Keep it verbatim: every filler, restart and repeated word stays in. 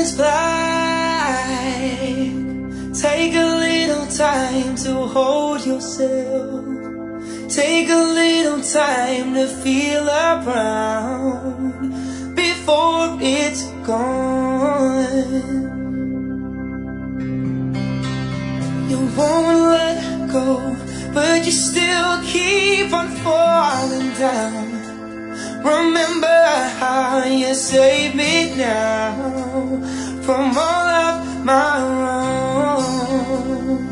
wings fly. Take a little time to hold yourself. Take a little time to feel around before it's gone. You won't let go, but you still keep on falling down. Remember how you saved me now from all of my wrongs.